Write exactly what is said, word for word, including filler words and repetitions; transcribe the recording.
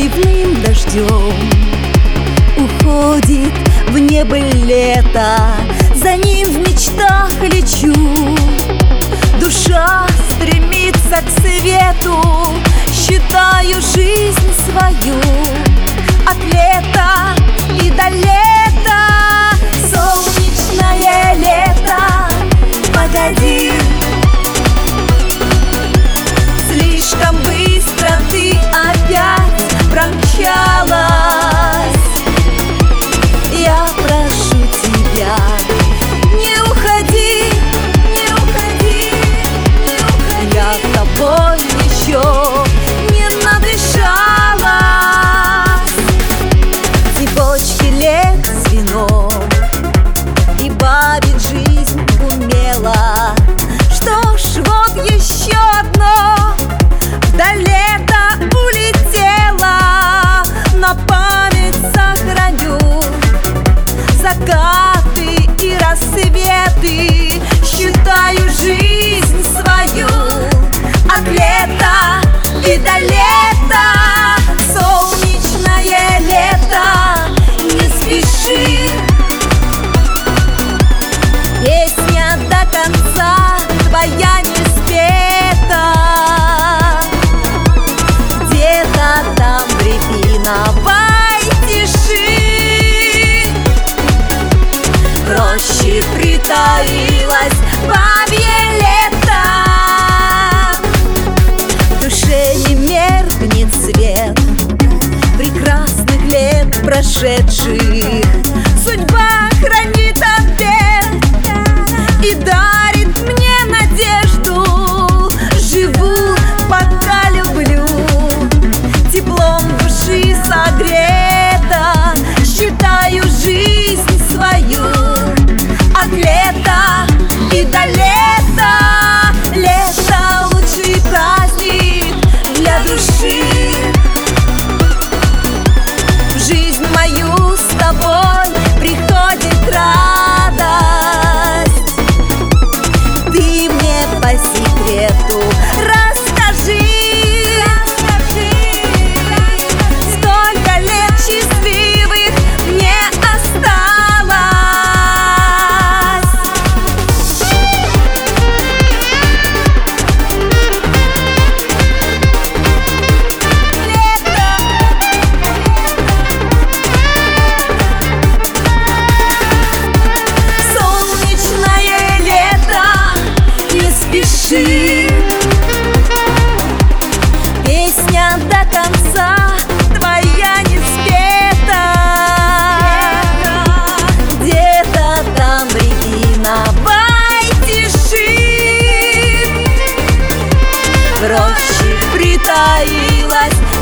проливным дождем уходит в небо лето, за ним в мечтах лечу. Душа стремится к свету, считаю жизнь свою. От лета и до лета, солнечное лето, погоди. Слишком быстро ты опять промчалась. Я прошу тебя, не уходи, не уходи, не уходи. Я тобой еще не надышалась. Цепочки лет звено и бабит жизнь умела. Что ж, вот еще одно до лета улетела. На память сохраню закаты и рассветы, считаю жизнь свою. От лета и до лета, солнечное лето, не спеши. Песня до конца твоя не спета. Где-то там в рябиновой тиши в роще притаилась бабье лето. В душе не меркнет свет прекрасных лет прошедших. Судьба хранит ответ и дарит мне надежду. Живу, пока люблю, теплом души согрета, считаю жизнь свою. От лета и до лета, лето лучший праздник для души. В жизнь мою с тобой приходит радость. Ты мне по секрету расскажи, сколько лет счастливых мне осталось. Лето, солнечное лето, не спеши. Песня до конца твоя не спета. Где-то там в рябиновой тиши в роще притаилась